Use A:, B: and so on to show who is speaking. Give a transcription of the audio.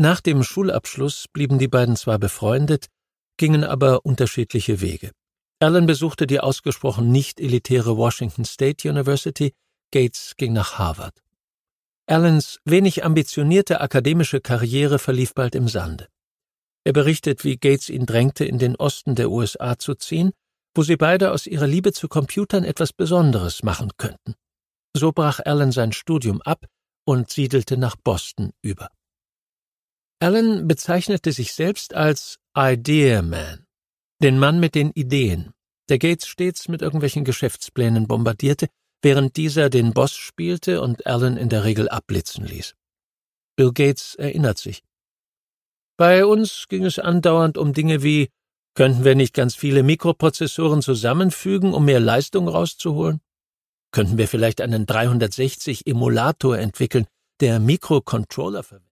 A: Nach dem Schulabschluss blieben die beiden zwar befreundet, gingen aber unterschiedliche Wege. Allen besuchte die ausgesprochen nicht elitäre Washington State University, Gates ging nach Harvard. Allens wenig ambitionierte akademische Karriere verlief bald im Sande. Er berichtet, wie Gates ihn drängte, in den Osten der USA zu ziehen, wo sie beide aus ihrer Liebe zu Computern etwas Besonderes machen könnten. So brach Allen sein Studium ab und siedelte nach Boston über. Allen bezeichnete sich selbst als Idea Man, den Mann mit den Ideen, der Gates stets mit irgendwelchen Geschäftsplänen bombardierte, während dieser den Boss spielte und Allen in der Regel abblitzen ließ. Bill Gates erinnert sich: Bei uns ging es andauernd um Dinge wie: Könnten wir nicht ganz viele Mikroprozessoren zusammenfügen, um mehr Leistung rauszuholen? Könnten wir vielleicht einen 360-Emulator entwickeln, der Mikrocontroller verwendet?